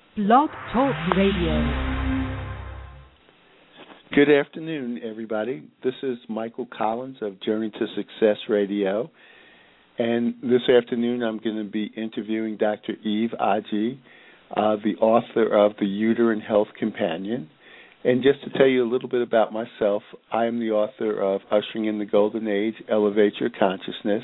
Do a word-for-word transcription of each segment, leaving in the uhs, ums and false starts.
Blog Talk Radio. Good afternoon, everybody. This is Michael Collins of Journey to Success Radio. And this afternoon I'm going to be interviewing Doctor Eve Aji, uh, the author of The Uterine Health Companion. And just to tell you a little bit about myself, I am the author of Ushering in the Golden Age, Elevate Your Consciousness.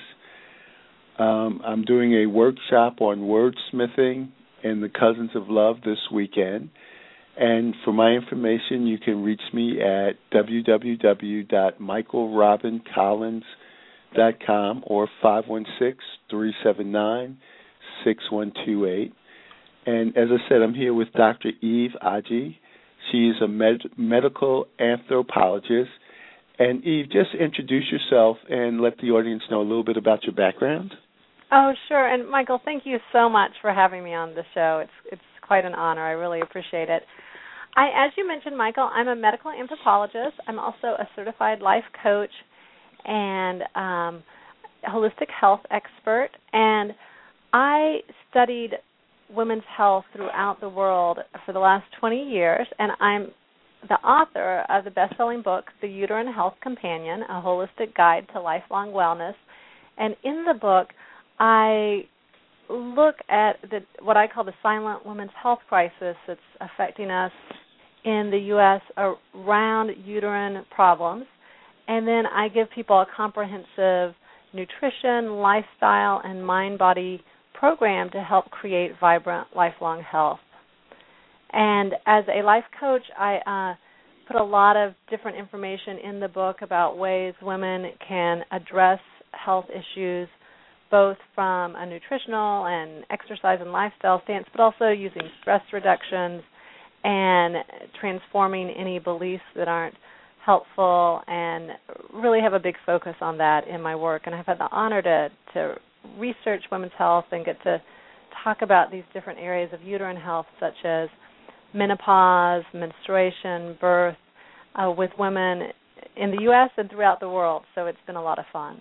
Um, I'm doing a workshop on wordsmithing and the Cousins of Love this weekend. And for my information, you can reach me at w w w dot michael robin collins dot com or five one six, three seven nine, six one two eight. And as I said, I'm here with Doctor Eve Aji. She is a med- medical anthropologist. And Eve, just introduce yourself and let the audience know a little bit about your background. Oh, sure. And Michael, thank you so much for having me on the show. It's it's quite an honor. I really appreciate it. I, as you mentioned, Michael, I'm a medical anthropologist. I'm also a certified life coach and um, holistic health expert. And I studied women's health throughout the world for the last twenty years, and I'm the author of the best-selling book, The Uterine Health Companion, A Holistic Guide to Lifelong Wellness. And in the book, I look at the, what I call the silent women's health crisis that's affecting us in the U S around uterine problems. And then I give people a comprehensive nutrition, lifestyle, and mind-body program to help create vibrant, lifelong health. And as a life coach, I uh, put a lot of different information in the book about ways women can address health issues, both from a nutritional and exercise and lifestyle stance, but also using stress reductions and transforming any beliefs that aren't helpful, and really have a big focus on that in my work. And I've had the honor to, to research women's health and get to talk about these different areas of uterine health, such as menopause, menstruation, birth, uh, with women in the U S and throughout the world. So it's been a lot of fun.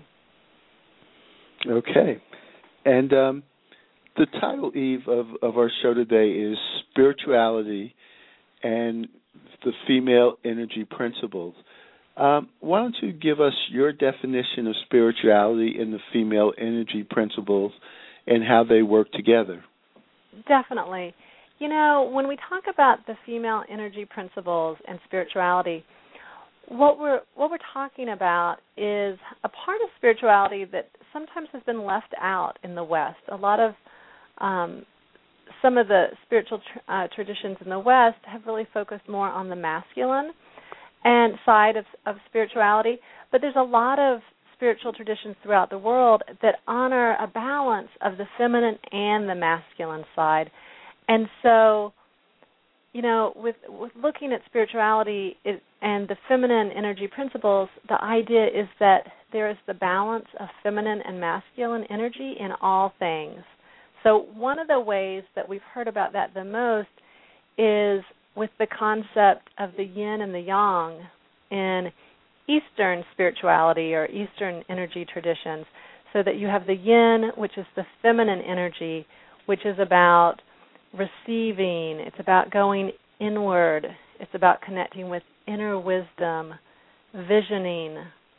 Okay. And um, the title, Eve, of, of our show today is Spirituality and the Female Energy Principles. Um, why don't you give us your definition of spirituality and the female energy principles and how they work together? Definitely. You know, when we talk about the female energy principles and spirituality, What we're what we're talking about is a part of spirituality that sometimes has been left out in the West. A lot of um, some of the spiritual tr- uh, traditions in the West have really focused more on the masculine and side of, of spirituality, but there's a lot of spiritual traditions throughout the world that honor a balance of the feminine and the masculine side. And so, you know, with, with looking at spirituality it, and the feminine energy principles, the idea is that there is the balance of feminine and masculine energy in all things. So one of the ways that we've heard about that the most is with the concept of the yin and the yang in Eastern spirituality or Eastern energy traditions, so that you have the yin, which is the feminine energy, which is about receiving, it's about going inward, it's about connecting with inner wisdom, visioning,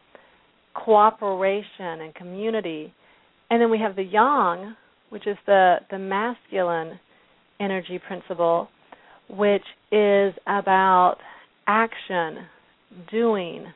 cooperation, and community. And then we have the yang, which is the, the masculine energy principle, which is about action, doing,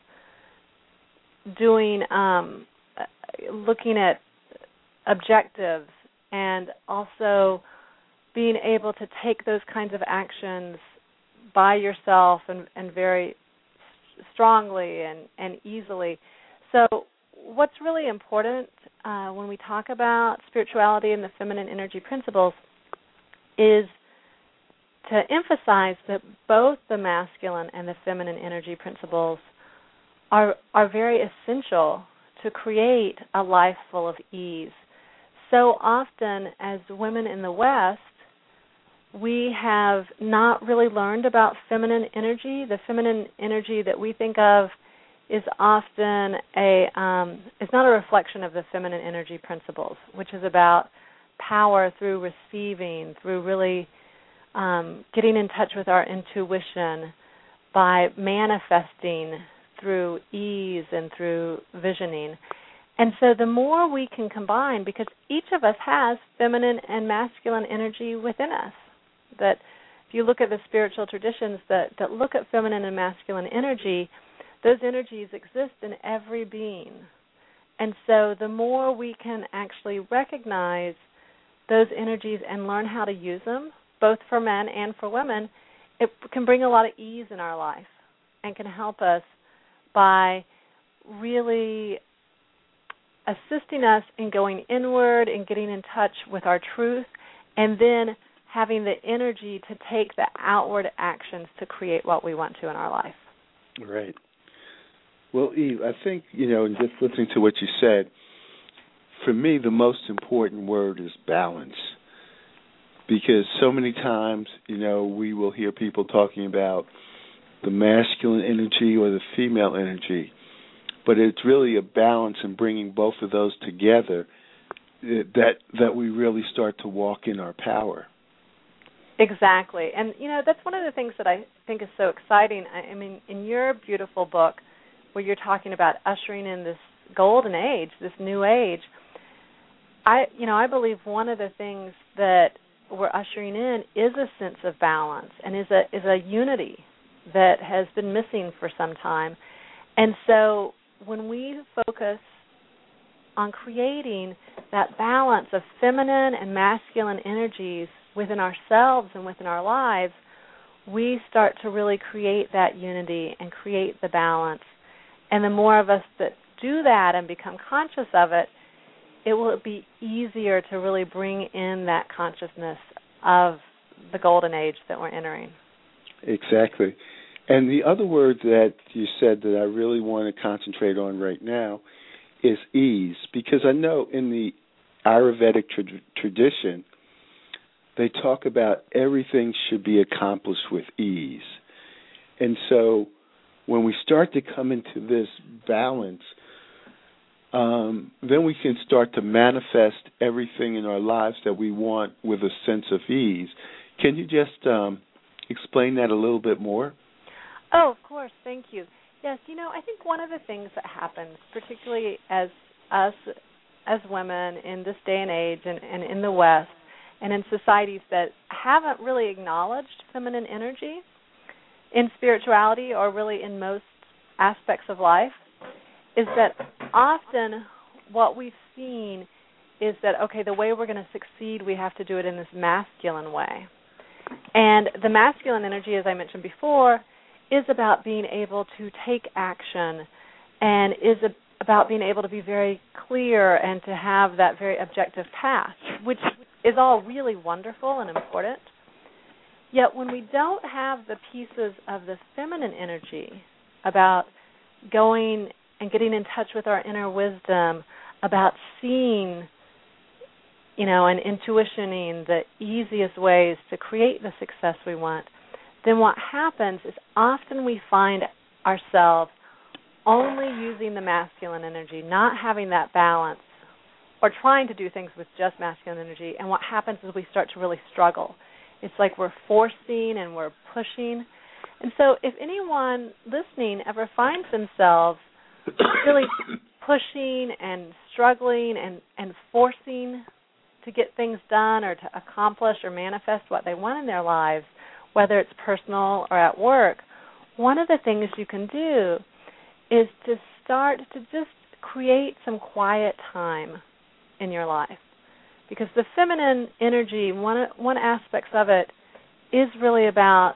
doing, um, looking at objectives, and also being able to take those kinds of actions by yourself and, and very strongly and, and easily. So what's really important uh, when we talk about spirituality and the feminine energy principles is to emphasize that both the masculine and the feminine energy principles are are very essential to create a life full of ease. So often as women in the West, we have not really learned about feminine energy. The feminine energy that we think of is often a um, is not a reflection of the feminine energy principles, which is about power through receiving, through really um, getting in touch with our intuition, by manifesting through ease and through visioning. And so the more we can combine, because each of us has feminine and masculine energy within us, that if you look at the spiritual traditions that, that look at feminine and masculine energy, those energies exist in every being. And so the more we can actually recognize those energies and learn how to use them, both for men and for women, it can bring a lot of ease in our life and can help us by really assisting us in going inward and getting in touch with our truth, and then having the energy to take the outward actions to create what we want to in our life. Right. Well, Eve, I think, you know, just listening to what you said, for me the most important word is balance. Because so many times, you know, we will hear people talking about the masculine energy or the female energy, but it's really a balance in bringing both of those together that that we really start to walk in our power. Exactly. And, you know, that's one of the things that I think is so exciting. I, I mean, in your beautiful book where you're talking about ushering in this golden age, this new age, I, you know, I believe one of the things that we're ushering in is a sense of balance and is a is a unity that has been missing for some time. And so when we focus on creating that balance of feminine and masculine energies within ourselves and within our lives, we start to really create that unity and create the balance. And the more of us that do that and become conscious of it, it will be easier to really bring in that consciousness of the golden age that we're entering. Exactly. And the other word that you said that I really want to concentrate on right now is ease, because I know in the Ayurvedic tra- tradition, they talk about everything should be accomplished with ease. And so when we start to come into this balance, Um, then we can start to manifest everything in our lives that we want with a sense of ease. Can you just um, explain that a little bit more? Oh, of course. Thank you. Yes, you know, I think one of the things that happens, particularly as us as women in this day and age and, and in the West and in societies that haven't really acknowledged feminine energy in spirituality or really in most aspects of life, is that often what we've seen is that, okay, the way we're going to succeed, we have to do it in this masculine way. And the masculine energy, as I mentioned before, is about being able to take action and is a, about being able to be very clear and to have that very objective path, which is all really wonderful and important. Yet when we don't have the pieces of the feminine energy about going and getting in touch with our inner wisdom, about seeing, you know, and intuitioning the easiest ways to create the success we want, then what happens is often we find ourselves only using the masculine energy, not having that balance, or trying to do things with just masculine energy. And what happens is we start to really struggle. It's like we're forcing and we're pushing. And so if anyone listening ever finds themselves really pushing and struggling and, and forcing to get things done or to accomplish or manifest what they want in their lives, whether it's personal or at work, one of the things you can do is to start to just create some quiet time in your life. Because the feminine energy, one one aspect of it is really about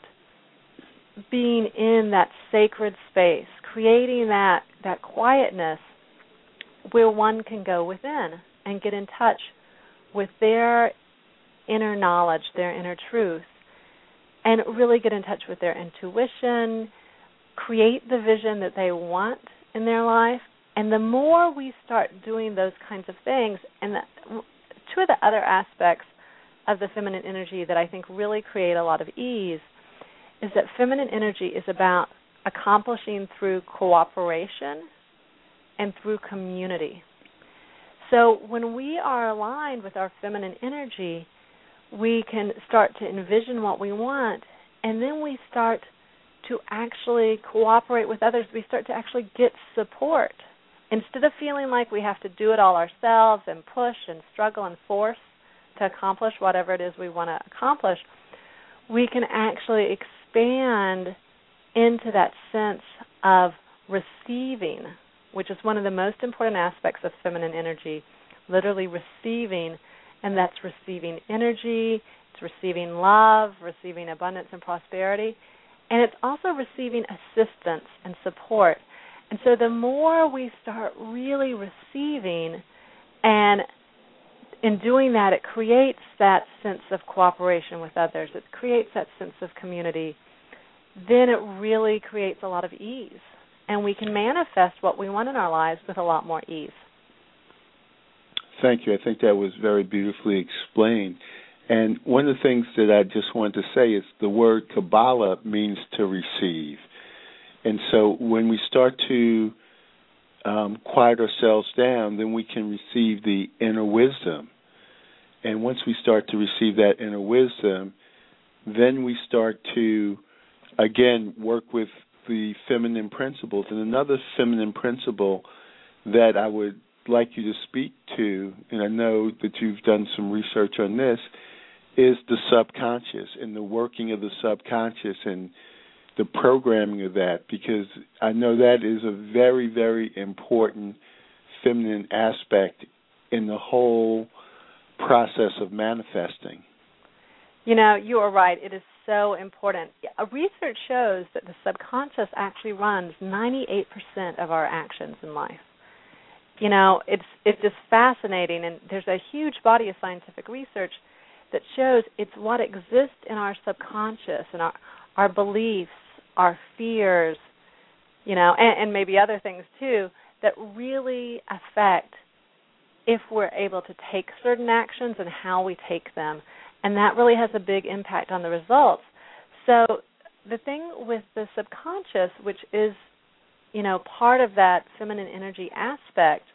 being in that sacred space, creating that, that quietness where one can go within and get in touch with their inner knowledge, their inner truth, and really get in touch with their intuition, create the vision that they want in their life. And the more we start doing those kinds of things, and the, two of the other aspects of the feminine energy that I think really create a lot of ease is that feminine energy is about accomplishing through cooperation and through community. So when we are aligned with our feminine energy, we can start to envision what we want, and then we start to actually cooperate with others. We start to actually get support. Instead of feeling like we have to do it all ourselves and push and struggle and force to accomplish whatever it is we want to accomplish, we can actually expand into that sense of receiving, which is one of the most important aspects of feminine energy, literally receiving, and that's receiving energy, it's receiving love, receiving abundance and prosperity, and it's also receiving assistance and support. And so the more we start really receiving, and in doing that, it creates that sense of cooperation with others, it creates that sense of community, then it really creates a lot of ease. And we can manifest what we want in our lives with a lot more ease. Thank you. I think that was very beautifully explained. And one of the things that I just wanted to say is the word Kabbalah means to receive. And so when we start to um, quiet ourselves down, then we can receive the inner wisdom. And once we start to receive that inner wisdom, then we start to, again, work with the feminine principles. And another feminine principle that I would like you to speak to, and I know that you've done some research on this, is the subconscious and the working of the subconscious and the programming of that, because I know that is a very, very important feminine aspect in the whole process of manifesting. You know, you are right. It is so important. Research shows that the subconscious actually runs ninety-eight percent of our actions in life. You know, it's it's just fascinating, and there's a huge body of scientific research that shows it's what exists in our subconscious and our, our beliefs, our fears, you know, and, and maybe other things too, that really affect if we're able to take certain actions and how we take them. And that really has a big impact on the results. So the thing with the subconscious, which is, you know, part of that feminine energy aspect,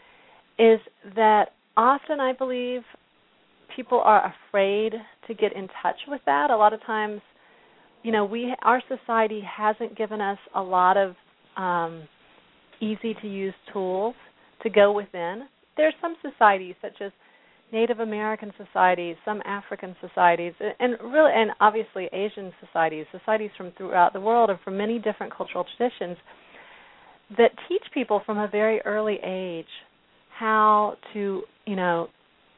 is that often I believe people are afraid to get in touch with that. A lot of times, you know, we our society hasn't given us a lot of um, easy-to-use tools to go within. There are some societies, such as Native American societies, some African societies, and really, and obviously Asian societies, societies from throughout the world and from many different cultural traditions, that teach people from a very early age how to, you know,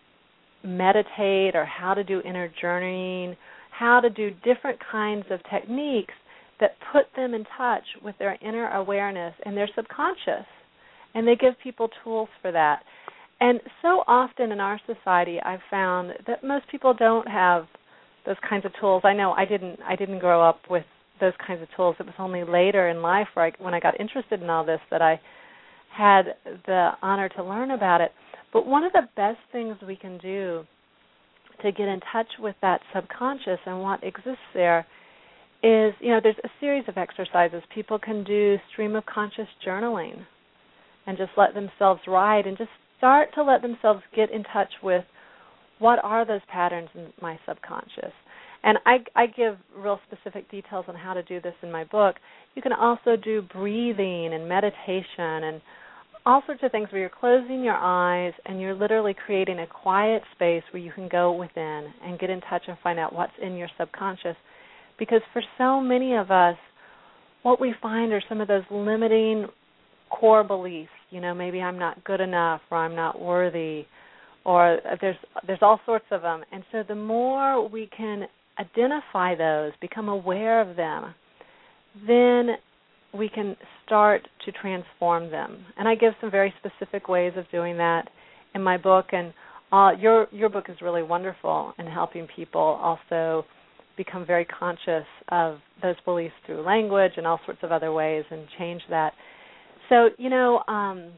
meditate or how to do inner journeying, how to do different kinds of techniques that put them in touch with their inner awareness and their subconscious. And they give people tools for that. And so often in our society, I've found that most people don't have those kinds of tools. I know I didn't. I didn't grow up with those kinds of tools. It was only later in life, where I, when I got interested in all this, that I had the honor to learn about it. But one of the best things we can do to get in touch with that subconscious and what exists there is, you know, there's a series of exercises. People can do stream of conscious journaling and just let themselves write and just start to let themselves get in touch with what are those patterns in my subconscious. And I, I give real specific details on how to do this in my book. You can also do breathing and meditation and all sorts of things where you're closing your eyes and you're literally creating a quiet space where you can go within and get in touch and find out what's in your subconscious. Because for so many of us, what we find are some of those limiting core beliefs. You know, maybe I'm not good enough, or I'm not worthy, or there's there's all sorts of them. And so the more we can identify those, become aware of them, then we can start to transform them. And I give some very specific ways of doing that in my book. And uh, your your book is really wonderful in helping people also become very conscious of those beliefs through language and all sorts of other ways and change that. So, you know, um,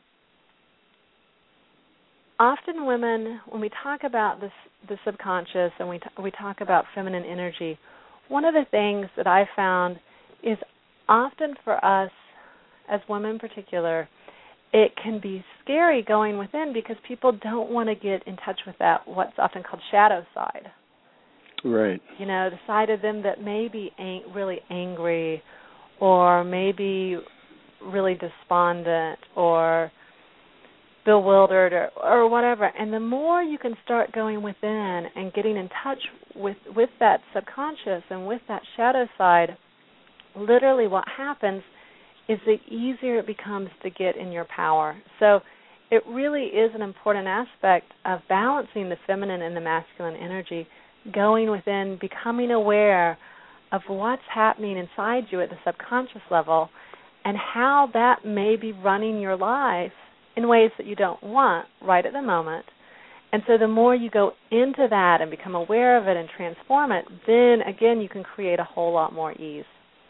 often women, when we talk about this, the subconscious and we t- we talk about feminine energy, one of the things that I found is often for us, as women in particular, it can be scary going within because people don't want to get in touch with that, what's often called shadow side. Right. You know, the side of them that may be ang- really angry or maybe really despondent or bewildered or, or whatever. And the more you can start going within and getting in touch with, with that subconscious and with that shadow side, literally what happens is the easier it becomes to get in your power. So it really is an important aspect of balancing the feminine and the masculine energy, going within, becoming aware of what's happening inside you at the subconscious level and how that may be running your life in ways that you don't want right at the moment. And so the more you go into that and become aware of it and transform it, then, again, you can create a whole lot more ease.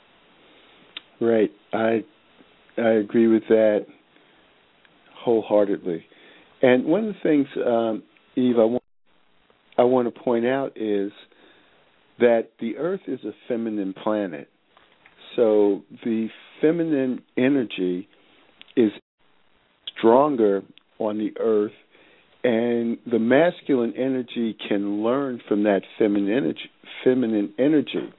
Right. I I agree with that wholeheartedly. And one of the things, um, Eve, I want, I want to point out is that the Earth is a feminine planet. So the feminine energy is stronger on the Earth, and the masculine energy can learn from that feminine energy. Feminine energy.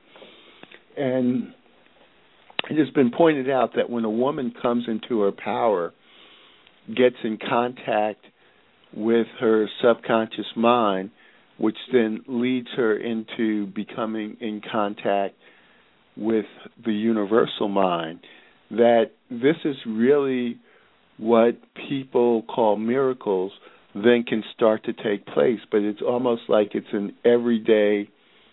And it has been pointed out that when a woman comes into her power, gets in contact with her subconscious mind, which then leads her into becoming in contact with the universal mind, that this is really what people call miracles then can start to take place. But it's almost like it's an everyday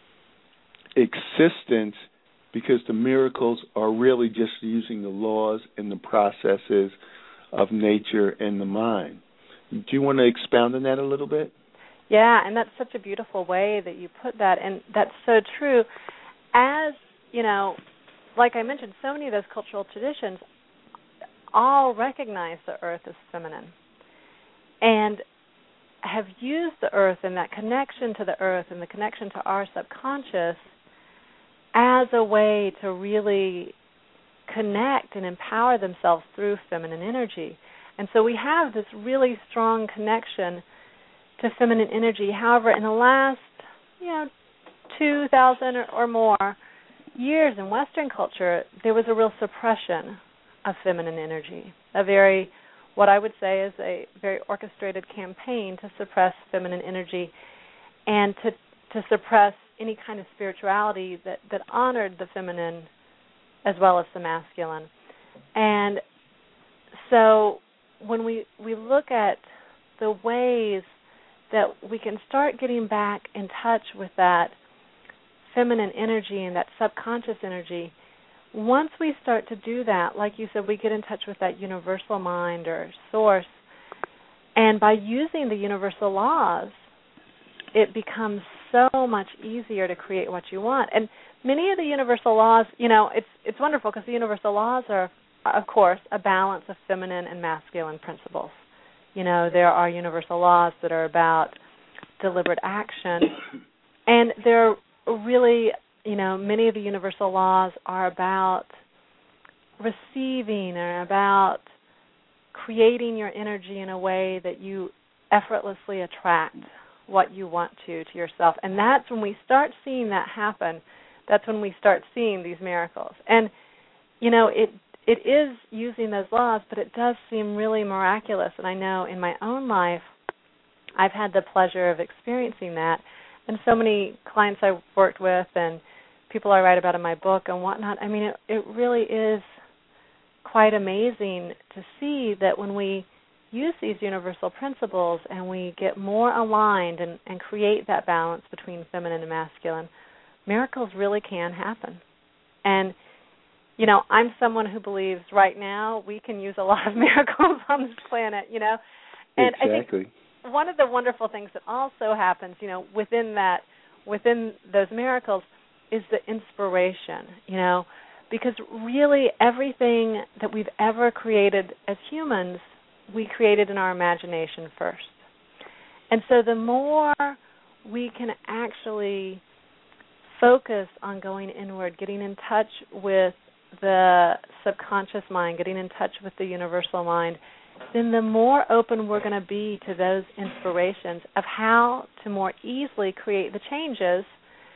existence, because the miracles are really just using the laws and the processes of nature and the mind. Do you want to expound on that a little bit? Yeah, and that's such a beautiful way that you put that, and that's so true. As, you know, like I mentioned, so many of those cultural traditions all recognize the earth as feminine and have used the earth and that connection to the earth and the connection to our subconscious as a way to really connect and empower themselves through feminine energy. And so we have this really strong connection to feminine energy. However, in the last, you know, two thousand or, or more years in Western culture, there was a real suppression of feminine energy, a very, what I would say is a very orchestrated campaign to suppress feminine energy and to to suppress any kind of spirituality that, that honored the feminine as well as the masculine. And so when we, we look at the ways that we can start getting back in touch with that feminine energy and that subconscious energy, once we start to do that, like you said, we get in touch with that universal mind or source, and by using the universal laws, it becomes so much easier to create what you want. And many of the universal laws, you know, it's it's wonderful because the universal laws are, of course, a balance of feminine and masculine principles. You know, there are universal laws that are about deliberate action, and they're really, you know, many of the universal laws are about receiving or about creating your energy in a way that you effortlessly attract what you want to to yourself. And that's when we start seeing that happen, that's when we start seeing these miracles. And, you know, it it is using those laws, but it does seem really miraculous. And I know in my own life, I've had the pleasure of experiencing that. And so many clients I've worked with and people I write about in my book and whatnot, I mean, it, it really is quite amazing to see that when we use these universal principles and we get more aligned and, and create that balance between feminine and masculine, miracles really can happen. And, you know, I'm someone who believes right now we can use a lot of miracles on this planet, you know. And exactly. I think one of the wonderful things that also happens, you know, within that, within those miracles is the inspiration, you know, because really everything that we've ever created as humans, we created in our imagination first. And so the more we can actually focus on going inward, getting in touch with the subconscious mind, getting in touch with the universal mind, then the more open we're going to be to those inspirations of how to more easily create the changes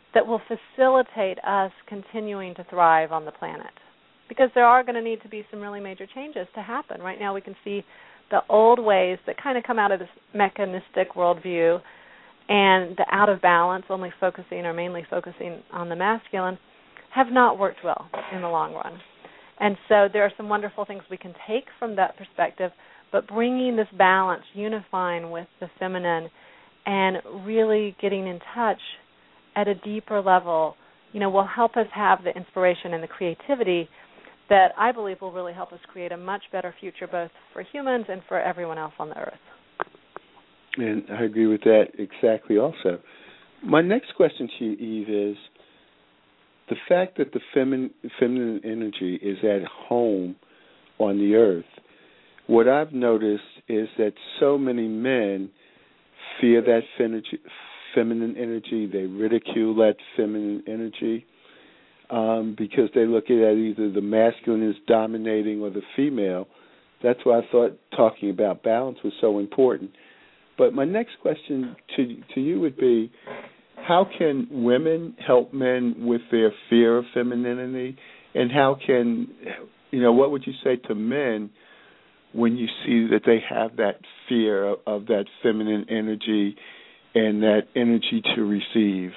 that will facilitate us continuing to thrive on the planet. Because there are going to need to be some really major changes to happen. Right now we can see the old ways that kind of come out of this mechanistic worldview and the out of balance, only focusing or mainly focusing on the masculine, have not worked well in the long run. And so there are some wonderful things we can take from that perspective, but bringing this balance, unifying with the feminine, and really getting in touch at a deeper level, you know, will help us have the inspiration and the creativity that I believe will really help us create a much better future, both for humans and for everyone else on the earth. And I agree with that exactly also. My next question to you, Eve, is the fact that the femin- feminine energy is at home on the earth. What I've noticed is that so many men fear that fenergy, feminine energy. They ridicule that feminine energy um, because they look at it either the masculine is dominating or the female. That's why I thought talking about balance was so important. But my next question to to you would be, how can women help men with their fear of femininity, and how can, you know, what would you say to men when you see that they have that fear of, of that feminine energy and that energy to receive?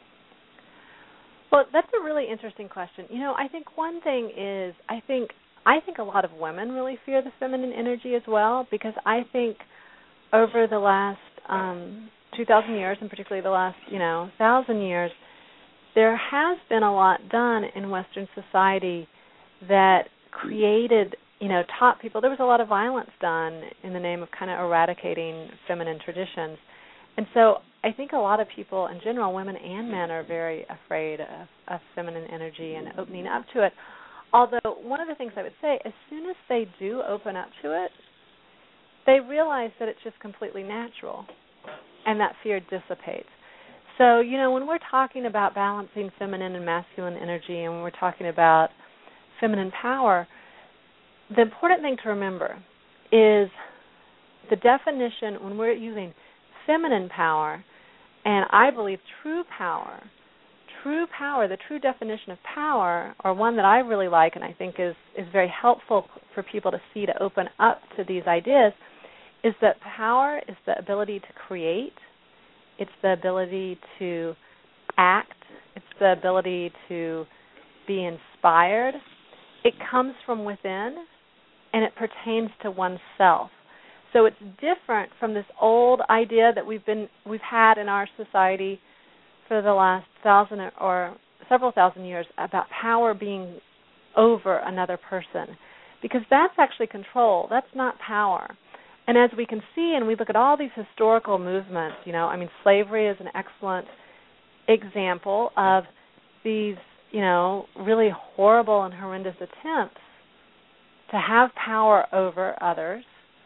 Well, that's a really interesting question. You know, I think one thing is, I think I think a lot of women really fear the feminine energy as well, because I think over the last um, two thousand years, and particularly the last, you know, one thousand years, there has been a lot done in Western society that created, you know, taught people. There was a lot of violence done in the name of kind of eradicating feminine traditions. And so I think a lot of people in general, women and men, are very afraid of, of feminine energy and opening up to it. Although one of the things I would say, as soon as they do open up to it, they realize that it's just completely natural, and that fear dissipates. So, you know, when we're talking about balancing feminine and masculine energy, and when we're talking about feminine power, the important thing to remember is the definition when we're using feminine power, and I believe true power, true power, the true definition of power, or one that I really like and I think is, is very helpful for people to see, to open up to these ideas, is that power is the ability to create, it's the ability to act, it's the ability to be inspired. It comes from within, and it pertains to oneself. So it's different from this old idea that we've been we've had in our society for the last thousand or several thousand years about power being over another person, because that's actually control. That's not power. And as we can see, and we look at all these historical movements, you know, I mean, slavery is an excellent example of these, you know, really horrible and horrendous attempts to have power over others.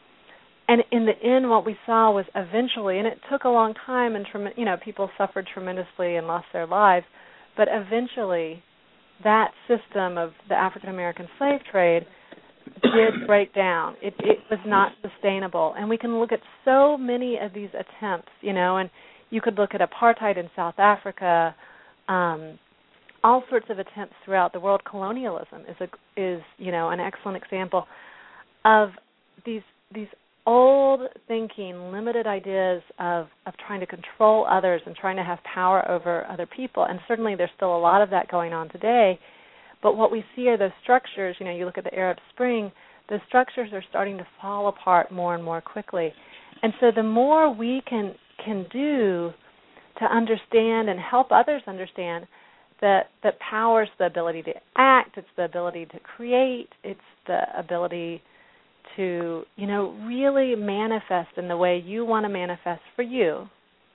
And in the end, what we saw was eventually, and it took a long time, and, you know, people suffered tremendously and lost their lives, but eventually that system of the African-American slave trade did break down. It, it was not sustainable. And we can look at so many of these attempts, you know, and you could look at apartheid in South Africa, um, all sorts of attempts throughout the world. Colonialism is, a, is you know, an excellent example of these these old thinking, limited ideas of, of trying to control others and trying to have power over other people. And certainly there's still a lot of that going on today. But what we see are those structures, you know, you look at the Arab Spring, those structures are starting to fall apart more and more quickly. And so the more we can can do to understand and help others understand that, that power is the ability to act, it's the ability to create, it's the ability to, you know, really manifest in the way you want to manifest for you.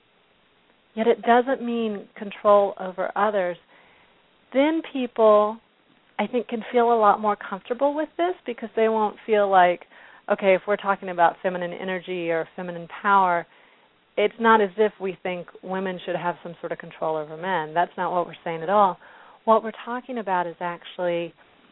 Yet it doesn't mean control over others. Then people, I think, can feel a lot more comfortable with this, because they won't feel like, okay, if we're talking about feminine energy or feminine power, it's not as if we think women should have some sort of control over men. That's not what we're saying at all. What we're talking about is actually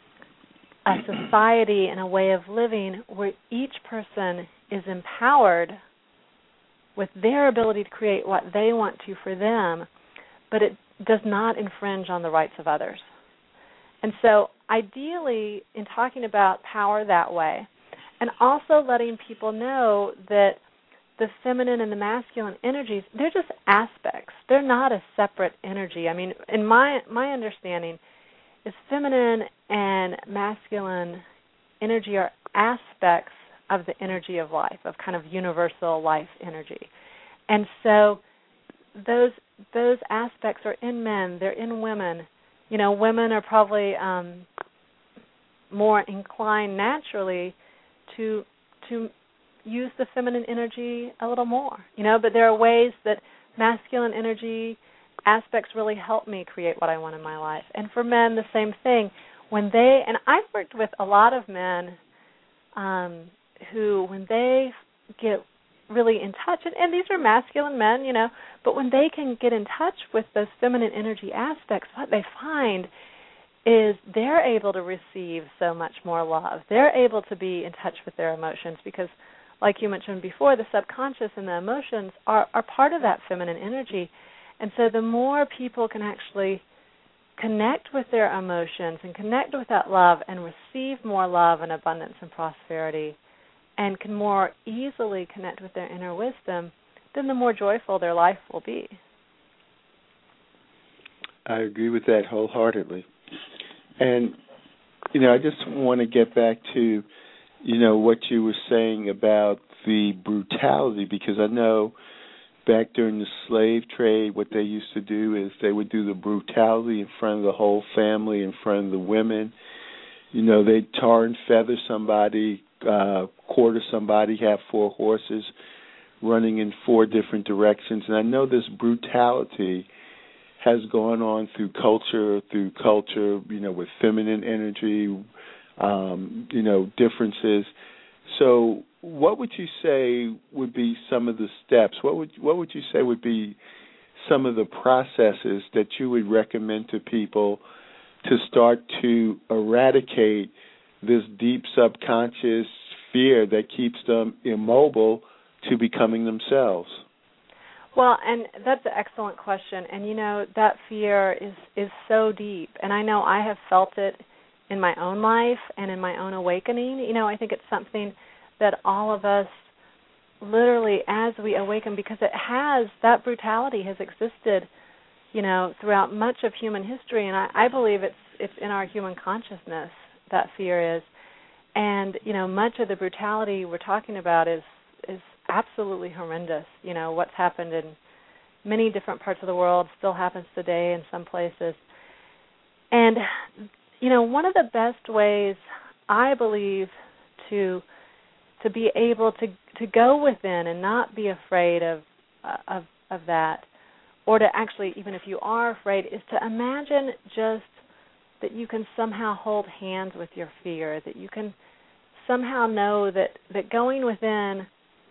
a society and a way of living where each person is empowered with their ability to create what they want to for them, but it does not infringe on the rights of others. And so ideally, in talking about power that way, and also letting people know that the feminine and the masculine energies, they're just aspects. They're not a separate energy. I mean, in my my understanding, is feminine and masculine energy are aspects of the energy of life, of kind of universal life energy. And so those those aspects are in men, they're in women. You know, women are probably um, more inclined naturally to to use the feminine energy a little more, you know, but there are ways that masculine energy aspects really help me create what I want in my life. And for men, the same thing. When they, and I've worked with a lot of men um, who, when they get really in touch, and, and these are masculine men, you know, but when they can get in touch with those feminine energy aspects, what they find is they're able to receive so much more love. They're able to be in touch with their emotions because, like you mentioned before, the subconscious and the emotions are, are part of that feminine energy. And so the more people can actually connect with their emotions and connect with that love and receive more love and abundance and prosperity and can more easily connect with their inner wisdom, then the more joyful their life will be. I agree with that wholeheartedly. And, you know, I just want to get back to, you know, what you were saying about the brutality, because I know back during the slave trade, what they used to do is they would do the brutality in front of the whole family, in front of the women. You know, they'd tar and feather somebody, uh, quarter somebody, have four horses running in four different directions. And I know this brutality has gone on through culture, through culture, you know, with feminine energy, um, you know, differences. So what would you say would be some of the steps? What would what would you say would be some of the processes that you would recommend to people to start to eradicate this deep subconscious fear that keeps them immobile to becoming themselves? Well, and that's an excellent question. And, you know, that fear is, is so deep. And I know I have felt it in my own life and in my own awakening. You know, I think it's something that all of us literally, as we awaken, because it has, that brutality has existed, you know, throughout much of human history. And I, I believe it's it's in our human consciousness, that fear is. And, you know, much of the brutality we're talking about is is absolutely horrendous. You know, what's happened in many different parts of the world still happens today in some places. And, you know, one of the best ways, I believe, to to be able to to go within and not be afraid of uh, of of that, or to actually, even if you are afraid, is to imagine just that you can somehow hold hands with your fear, that you can somehow know that, that going within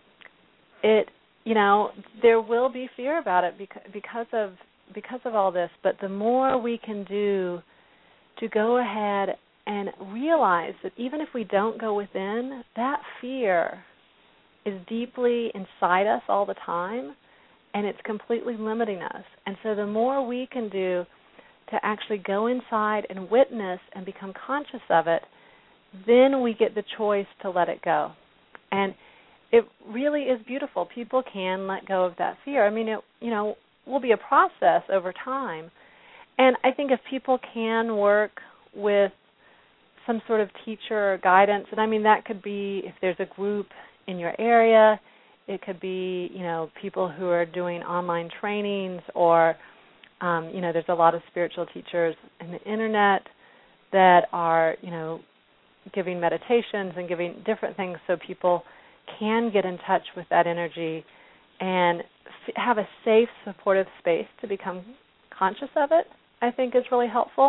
it, you know, there will be fear about it because, because of because of all this, but the more we can do to go ahead and realize that even if we don't go within, that fear is deeply inside us all the time, and it's completely limiting us. And so the more we can do to actually go inside and witness and become conscious of it, then we get the choice to let it go. And it really is beautiful. People can let go of that fear. I mean, it, you know, will be a process over time. And I think if people can work with some sort of teacher or guidance, and I mean that could be if there's a group in your area, it could be, you know, people who are doing online trainings, or, um, you know, there's a lot of spiritual teachers in the internet that are, you know, giving meditations and giving different things so people can get in touch with that energy and f- have a safe, supportive space to become conscious of it, I think is really helpful.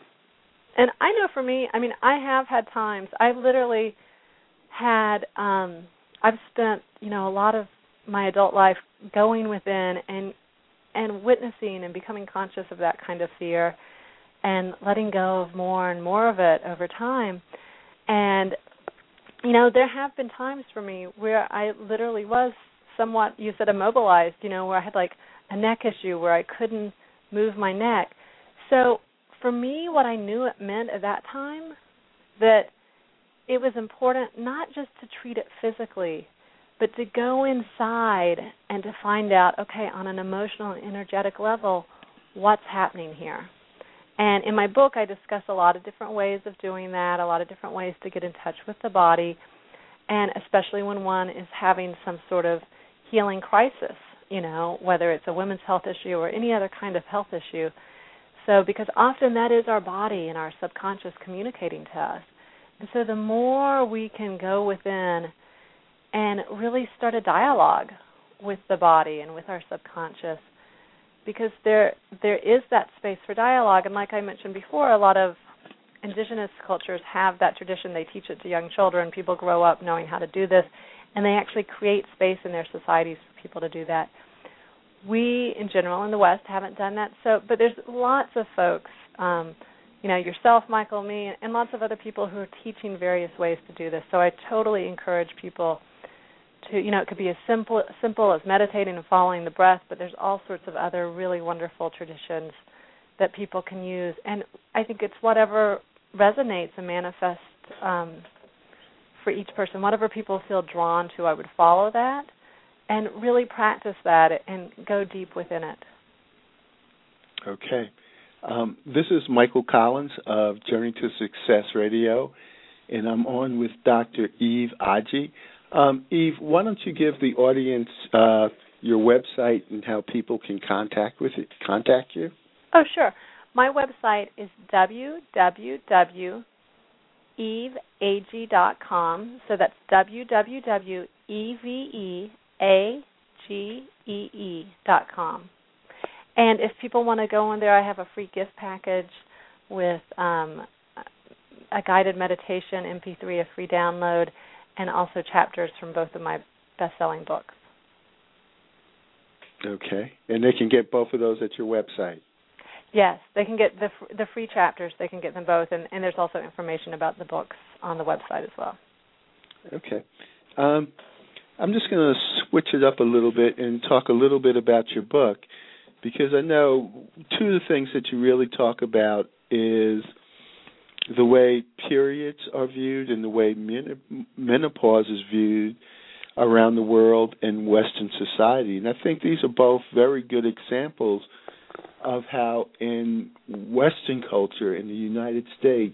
And I know for me, I mean, I have had times, I've literally had, um, I've spent, you know, a lot of my adult life going within and and witnessing and becoming conscious of that kind of fear and letting go of more and more of it over time. And, you know, there have been times for me where I literally was somewhat, you said immobilized, you know, where I had like a neck issue where I couldn't move my neck. So for me, what I knew it meant at that time, that it was important not just to treat it physically, but to go inside and to find out, okay, on an emotional and energetic level, what's happening here. And in my book, I discuss a lot of different ways of doing that, a lot of different ways to get in touch with the body, and especially when one is having some sort of healing crisis, you know, whether it's a women's health issue or any other kind of health issue. So because often that is our body and our subconscious communicating to us. And so the more we can go within and really start a dialogue with the body and with our subconscious, because there there is that space for dialogue. And like I mentioned before, a lot of indigenous cultures have that tradition. They teach it to young children. People grow up knowing how to do this, and they actually create space in their societies for people to do that. We, in general, in the West, haven't done that. So, but there's lots of folks, um, you know, yourself, Michael, me, and lots of other people who are teaching various ways to do this. So I totally encourage people to, you know, it could be as simple, simple as meditating and following the breath, but there's all sorts of other really wonderful traditions that people can use. And I think it's whatever resonates and manifests um, for each person. Whatever people feel drawn to, I would follow that and really practice that and go deep within it. Okay. Um, this is Michael Collins of Journey to Success Radio, and I'm on with Doctor Eve Aji. Um, Eve, why don't you give the audience uh, your website and how people can contact with it, contact you? Oh, sure. My website is w w w dot eve a g dot com. So that's w w w dot eve a g e e dot com. And if people want to go in there, I have a free gift package with um, a guided meditation, M P three, a free download, and also chapters from both of my best-selling books. Okay. And they can get both of those at your website? Yes, they can get the the free chapters. They can get them both, and, and there's also information about the books on the website as well. Okay. Um, I'm just going to switch it up a little bit and talk a little bit about your book, because I know two of the things that you really talk about is the way periods are viewed and the way menopause is viewed around the world in Western society. And I think these are both very good examples of how in Western culture in the United States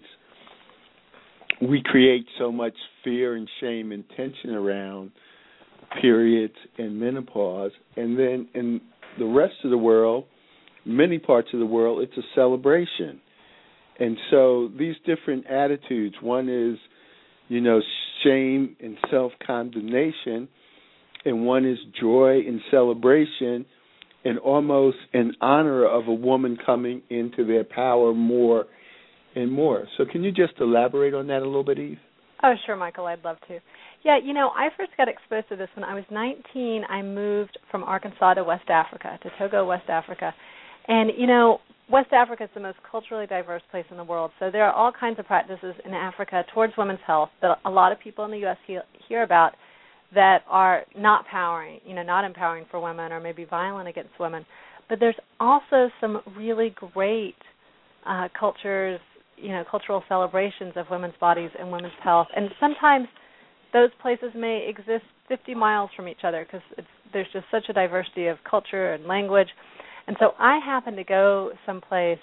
we create so much fear and shame and tension around periods and menopause. And then in the rest of the world, many parts of the world, it's a celebration. And so these different attitudes, one is, you know, shame and self-condemnation, and one is joy and celebration and almost an honor of a woman coming into their power more and more. So can you just elaborate on that a little bit, Eve? Oh, sure, Michael, I'd love to. Yeah, you know, I first got exposed to this when I was nineteen. I moved from Arkansas to West Africa, to Togo, West Africa. And, you know, West Africa is the most culturally diverse place in the world, so there are all kinds of practices in Africa towards women's health that a lot of people in the U S hear, hear about that are not empowering, you know, not empowering for women or maybe violent against women. But there's also some really great uh, cultures, you know, cultural celebrations of women's bodies and women's health. And sometimes those places may exist fifty miles from each other because there's just such a diversity of culture and language. And so I happened to go someplace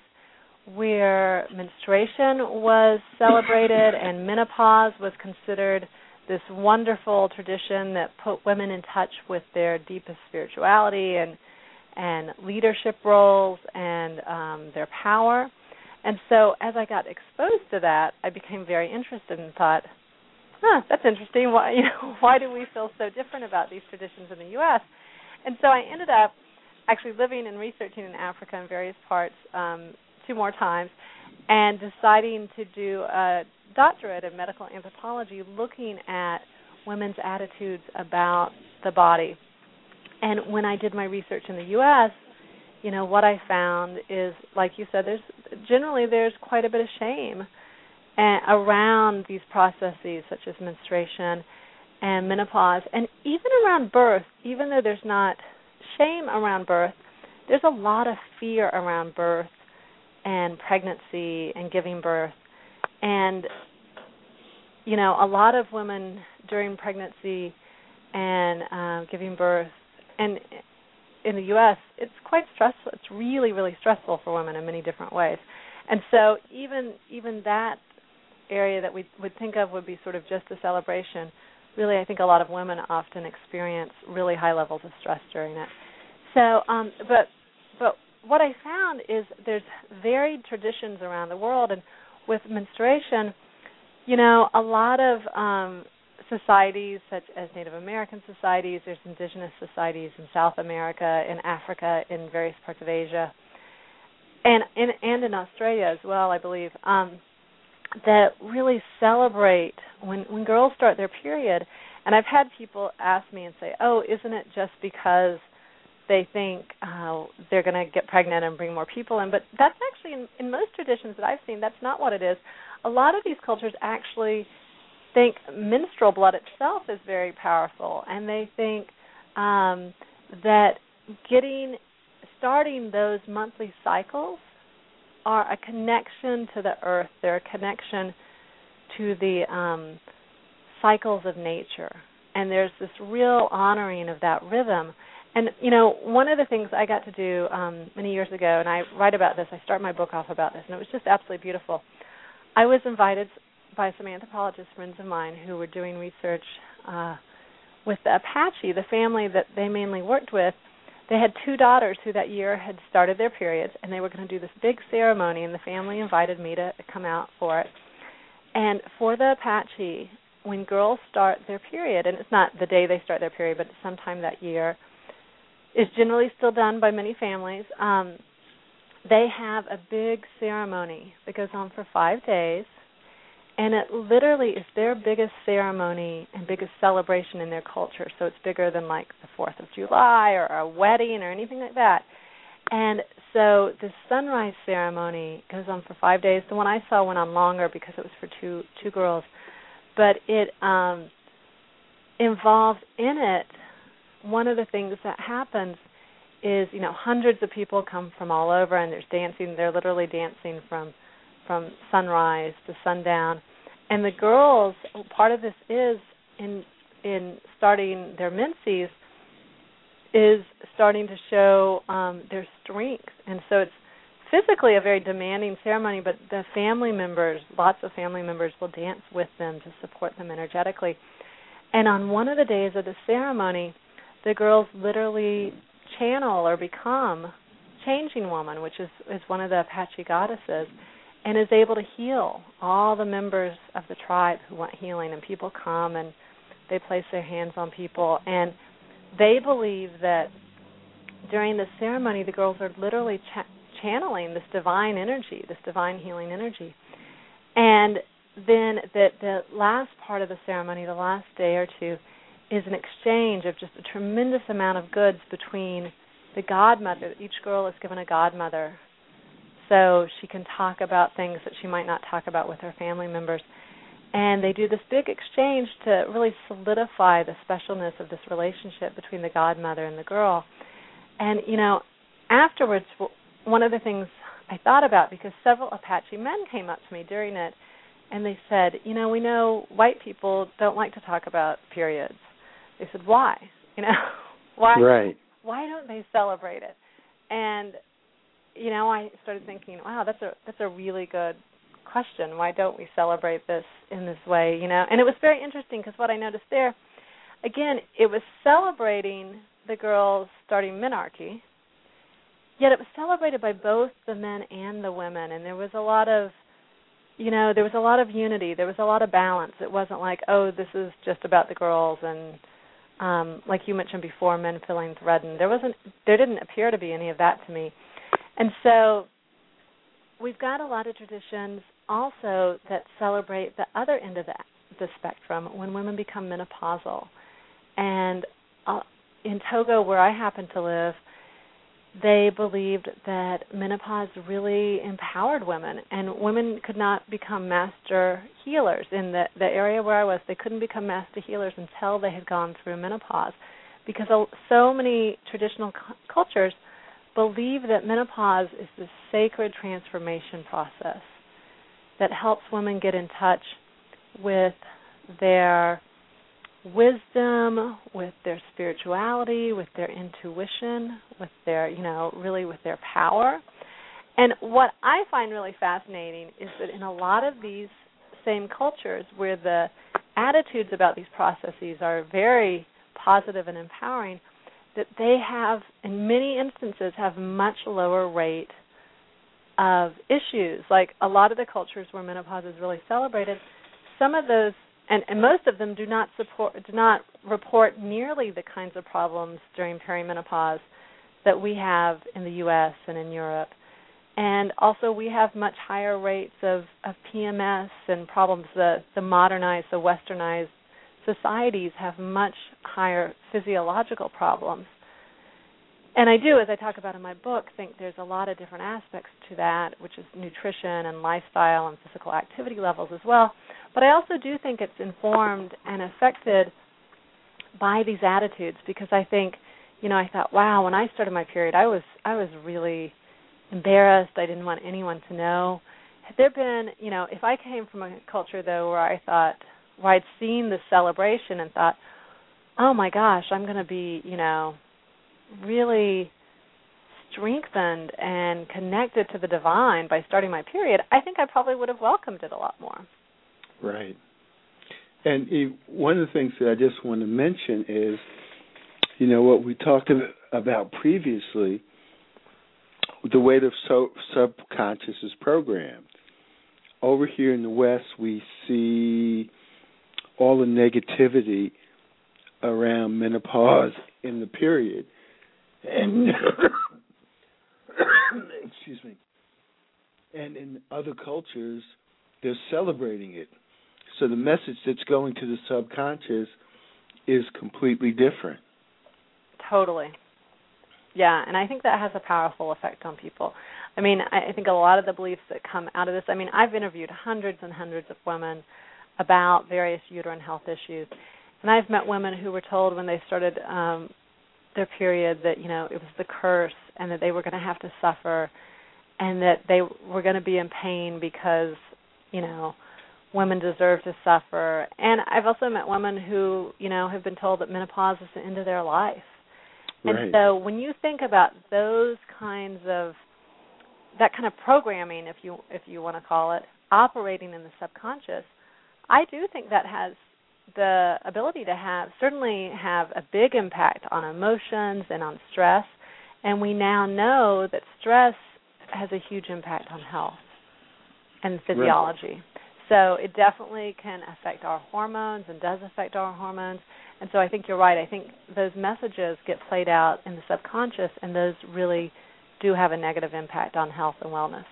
where menstruation was celebrated and menopause was considered this wonderful tradition that put women in touch with their deepest spirituality and and leadership roles and um, their power. And so as I got exposed to that, I became very interested and thought, huh, that's interesting. Why, you know, why do we feel so different about these traditions in the U S? And so I ended up actually living and researching in Africa in various parts um, two more times and deciding to do a doctorate in medical anthropology looking at women's attitudes about the body. And when I did my research in the U S, you know, what I found is, like you said, there's generally there's quite a bit of shame and, around these processes such as menstruation and menopause, and even around birth, even though there's not shame around birth, there's a lot of fear around birth and pregnancy and giving birth. And, you know, a lot of women during pregnancy and uh, giving birth, and in the U S, it's quite stressful. It's really, really stressful for women in many different ways. And so even even that area that we would think of would be sort of just a celebration, really I think a lot of women often experience really high levels of stress during it. So, um, but but what I found is there's varied traditions around the world, and with menstruation, you know, a lot of um, societies such as Native American societies, there's indigenous societies in South America, in Africa, in various parts of Asia, and in, and in Australia as well, I believe, um, that really celebrate when, when girls start their period. And I've had people ask me and say, oh, isn't it just because they think uh, they're going to get pregnant and bring more people in? But that's actually, in, in most traditions that I've seen, that's not what it is. A lot of these cultures actually think menstrual blood itself is very powerful, and they think um, that getting, starting those monthly cycles are a connection to the earth. They're a connection to the um, cycles of nature, and there's this real honoring of that rhythm. And, you know, one of the things I got to do um, many years ago, and I write about this, I start my book off about this, and it was just absolutely beautiful. I was invited by some anthropologist friends of mine who were doing research uh, with the Apache, the family that they mainly worked with. They had two daughters who that year had started their periods, and they were going to do this big ceremony, and the family invited me to come out for it. And for the Apache, when girls start their period, and it's not the day they start their period, but sometime that year, it's generally still done by many families, um, they have a big ceremony that goes on for five days, and it literally is their biggest ceremony and biggest celebration in their culture. So it's bigger than like the fourth of July or a wedding or anything like that. And so the sunrise ceremony goes on for five days. The one I saw went on longer because it was for two two girls. But it um, involves in it, one of the things that happens is, you know, hundreds of people come from all over, and there's dancing. They're literally dancing from from sunrise to sundown. And the girls, part of this is in in starting their menses, is starting to show um, their strength. And so it's physically a very demanding ceremony, but the family members, lots of family members will dance with them to support them energetically. And on one of the days of the ceremony, the girls literally channel or become Changing Woman, which is, is one of the Apache goddesses, and is able to heal all the members of the tribe who want healing. And people come and they place their hands on people. And they believe that during the ceremony, the girls are literally cha- channeling this divine energy, this divine healing energy. And then the, the last part of the ceremony, the last day or two, is an exchange of just a tremendous amount of goods between the godmother. Each girl is given a godmother, so she can talk about things that she might not talk about with her family members. And they do this big exchange to really solidify the specialness of this relationship between the godmother and the girl. And, you know, afterwards, one of the things I thought about, because several Apache men came up to me during it, and they said, you know, we know white people don't like to talk about periods. They said, why? You know, why? Right. Why don't they celebrate it? And you know, I started thinking, wow, that's a that's a really good question. Why don't we celebrate this in this way? You know, and it was very interesting because what I noticed there, again, it was celebrating the girls starting menarche, yet it was celebrated by both the men and the women, and there was a lot of, you know, there was a lot of unity. There was a lot of balance. It wasn't like, oh, this is just about the girls, and um, like you mentioned before, men feeling threatened. There wasn't, there didn't appear to be any of that to me. And so we've got a lot of traditions also that celebrate the other end of the, the spectrum, when women become menopausal. And uh, in Togo, where I happen to live, they believed that menopause really empowered women, and women could not become master healers. In the, the area where I was, they couldn't become master healers until they had gone through menopause, because so many traditional cu- cultures believe that menopause is this sacred transformation process that helps women get in touch with their wisdom, with their spirituality, with their intuition, with their, you know, really with their power. And what I find really fascinating is that in a lot of these same cultures where the attitudes about these processes are very positive and empowering, that they have, in many instances, have much lower rate of issues. Like a lot of the cultures where menopause is really celebrated, some of those, and, and most of them do not support, do not report nearly the kinds of problems during perimenopause that we have in the U S and in Europe. And also we have much higher rates of, of P M S and problems. The, the modernized, the westernized societies have much higher physiological problems. And I do, as I talk about in my book, think there's a lot of different aspects to that, which is nutrition and lifestyle and physical activity levels as well. But I also do think it's informed and affected by these attitudes, because I think, you know, I thought, wow, when I started my period, I was I was really embarrassed. I didn't want anyone to know. Had there been, you know, if I came from a culture, though, where I thought, where I'd seen the celebration and thought, oh, my gosh, I'm going to be, you know, really strengthened and connected to the divine by starting my period, I think I probably would have welcomed it a lot more. Right. And one of the things that I just want to mention is, you know, what we talked about previously, the way the subconscious is programmed. Over here in the West, we see all the negativity around menopause in the period. And excuse me. And in other cultures, they're celebrating it. So the message that's going to the subconscious is completely different. Totally. Yeah, and I think that has a powerful effect on people. I mean, I think a lot of the beliefs that come out of this, I mean, I've interviewed hundreds and hundreds of women about various uterine health issues, and I've met women who were told when they started um, their period that, you know, it was the curse and that they were going to have to suffer and that they were going to be in pain because, you know, women deserve to suffer. And I've also met women who, you know, have been told that menopause is the end of their life. Right. And so when you think about those kinds of, that kind of programming, if you if you want to call it, operating in the subconscious, I do think that has the ability to have, certainly have a big impact on emotions and on stress. And we now know that stress has a huge impact on health and physiology. Right. So it definitely can affect our hormones and does affect our hormones. And so I think you're right. I think those messages get played out in the subconscious, and those really do have a negative impact on health and wellness.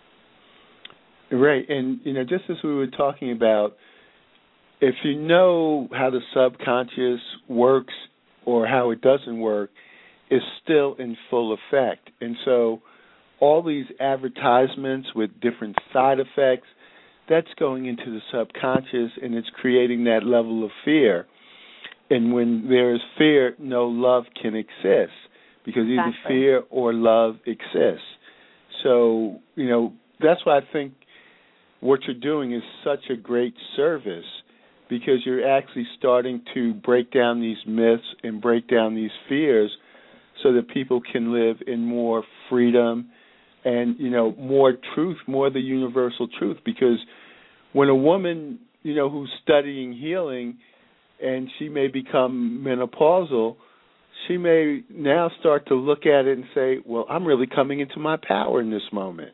Right. And, you know, just as we were talking about, if you know how the subconscious works or how it doesn't work, it's still in full effect. And so all these advertisements with different side effects, that's going into the subconscious, and it's creating that level of fear. And when there's fear, no love can exist, because either exactly. fear or love exists. So, you know, that's why I think what you're doing is such a great service, because you're actually starting to break down these myths and break down these fears so that people can live in more freedom and, you know, more truth, more the universal truth. Because when a woman, you know, who's studying healing and she may become menopausal, she may now start to look at it and say, well, I'm really coming into my power in this moment.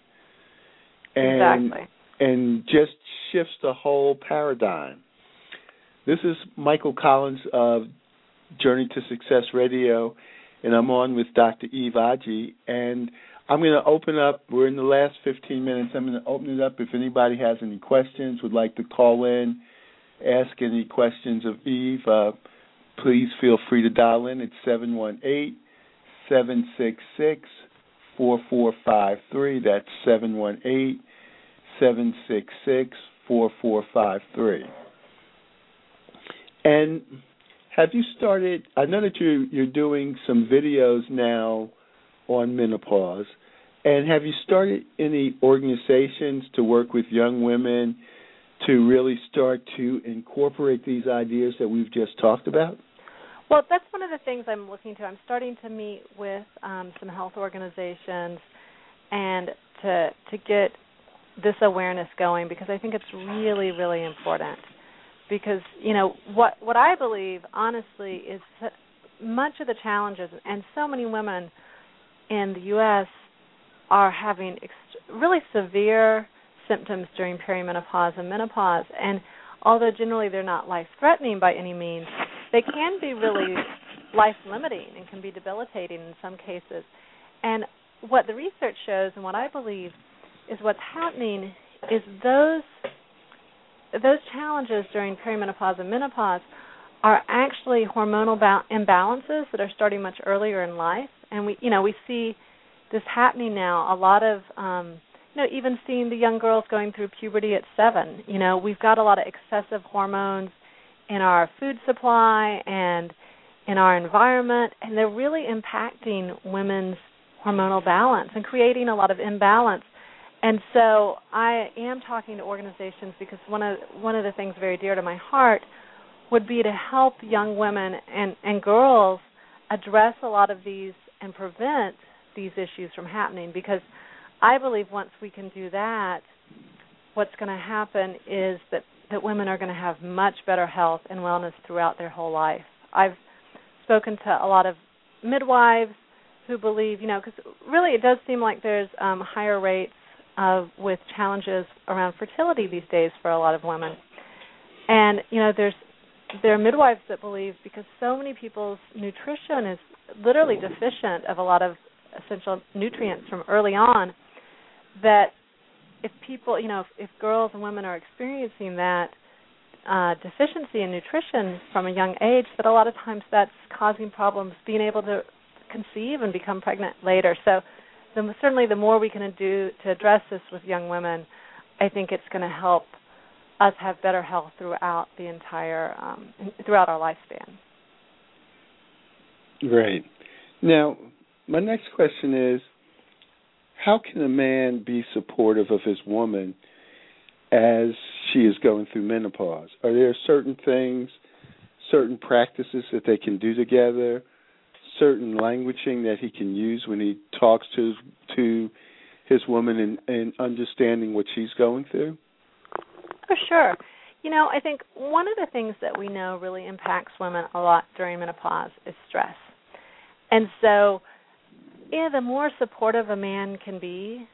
And, exactly. And just shifts the whole paradigm. This is Michael Collins of Journey to Success Radio, and I'm on with Doctor Eve Aji. And I'm going to open up, we're in the last fifteen minutes, I'm going to open it up if anybody has any questions, would like to call in, ask any questions of Eve. Uh, please feel free to dial in at seven one eight, seven six six, four four five three. That's seven one eight, seven six six, four four five three. And have you started, I know that you're, you're doing some videos now on menopause. And have you started any organizations to work with young women to really start to incorporate these ideas that we've just talked about? Well, that's one of the things I'm looking to. I'm starting to meet with um, some health organizations and to to get this awareness going, because I think it's really, really important. Because, you know, what what I believe, honestly, is much of the challenges, and so many women in the U S are having ext- really severe symptoms during perimenopause and menopause. And although generally they're not life-threatening by any means, they can be really life-limiting and can be debilitating in some cases. And what the research shows, and what I believe, is what's happening is those those challenges during perimenopause and menopause are actually hormonal ba- imbalances that are starting much earlier in life. And we, you know, we see this happening now. A lot of, um, you know, even seeing the young girls going through puberty at seven. You know, we've got a lot of excessive hormones in our food supply and in our environment, and they're really impacting women's hormonal balance and creating a lot of imbalance. And so I am talking to organizations because one of one of the things very dear to my heart would be to help young women and, and girls address a lot of these and prevent these issues from happening, because I believe once we can do that, what's going to happen is that, that women are going to have much better health and wellness throughout their whole life. I've spoken to a lot of midwives who believe, you know, because really it does seem like there's um, higher rates of with challenges around fertility these days for a lot of women. And, you know, there's there are midwives that believe, because so many people's nutrition is literally deficient of a lot of essential nutrients from early on, that if people, you know, if, if girls and women are experiencing that uh, deficiency in nutrition from a young age, that a lot of times that's causing problems being able to conceive and become pregnant later. So the, certainly the more we can do to address this with young women, I think it's going to help us have better health throughout the entire, um, throughout our lifespan. Great. Now, my next question is, how can a man be supportive of his woman as she is going through menopause? Are there certain things, certain practices that they can do together, certain languaging that he can use when he talks to to his woman and, and understanding what she's going through? For sure. You know, I think one of the things that we know really impacts women a lot during menopause is stress. And so, yeah, the more supportive a man can be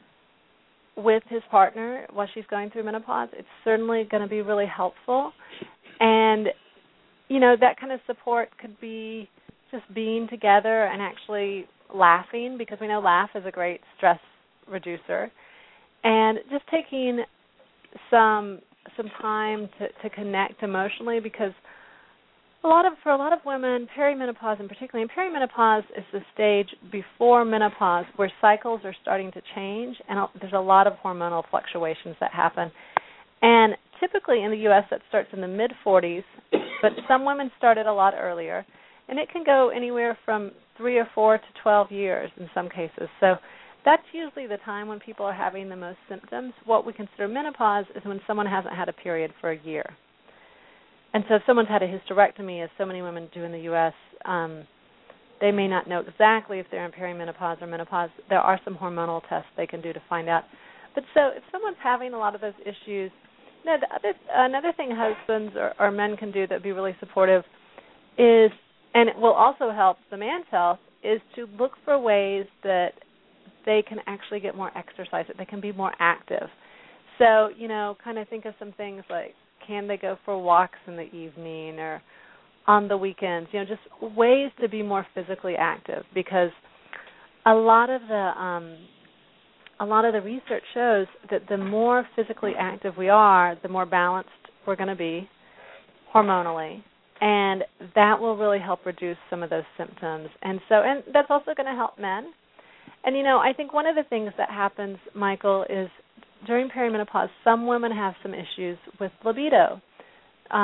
with his partner while she's going through menopause, it's certainly going to be really helpful. And, you know, that kind of support could be just being together and actually laughing, because we know laugh is a great stress reducer, and just taking some some time to, to connect emotionally, because a lot of for a lot of women, perimenopause, and particularly in perimenopause, is the stage before menopause where cycles are starting to change, and there's a lot of hormonal fluctuations that happen. And typically in the U S that starts in the mid forties, but some women start it a lot earlier, and it can go anywhere from three or four to twelve years in some cases. So that's usually the time when people are having the most symptoms. What we consider menopause is when someone hasn't had a period for a year. And so if someone's had a hysterectomy, as so many women do in the U S, um, they may not know exactly if they're in perimenopause or menopause. There are some hormonal tests they can do to find out. But so if someone's having a lot of those issues, you know, the other, another thing husbands or, or men can do that would be really supportive is, and it will also help the man's health, is to look for ways that they can actually get more exercise, that they can be more active. So, you know, kind of think of some things like, can they go for walks in the evening or on the weekends? You know, just ways to be more physically active, because a lot of the um, a lot of the research shows that the more physically active we are, the more balanced we're going to be hormonally, and that will really help reduce some of those symptoms. And so, and that's also going to help men. And, you know, I think one of the things that happens, Michael, is during perimenopause, some women have some issues with libido. Uh,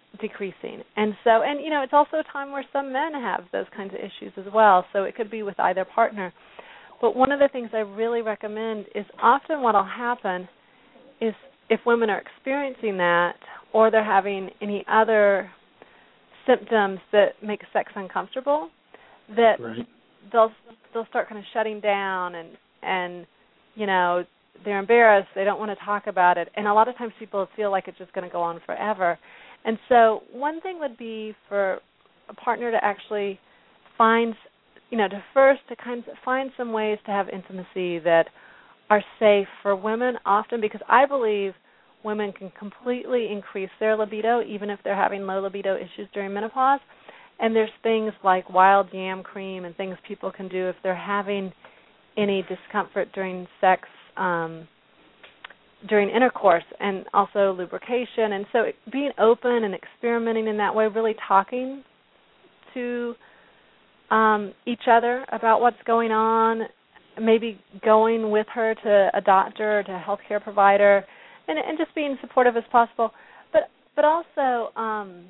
decreasing. And so, and you know, it's also a time where some men have those kinds of issues as well, so it could be with either partner. But one of the things I really recommend is often what will happen is if women are experiencing that or they're having any other symptoms that make sex uncomfortable, that right. they'll they'll start kind of shutting down and, and you know, they're embarrassed, they don't want to talk about it, and a lot of times people feel like it's just going to go on forever. And so one thing would be for a partner to actually find, you know, to first to kind of find some ways to have intimacy that are safe for women often, because I believe women can completely increase their libido even if they're having low libido issues during menopause. And there's things like wild yam cream and things people can do if they're having any discomfort during sex, um, during intercourse, and also lubrication. And so it, being open and experimenting in that way, really talking to um, each other about what's going on, maybe going with her to a doctor or to a healthcare provider, and, and just being supportive as possible. But but also, um,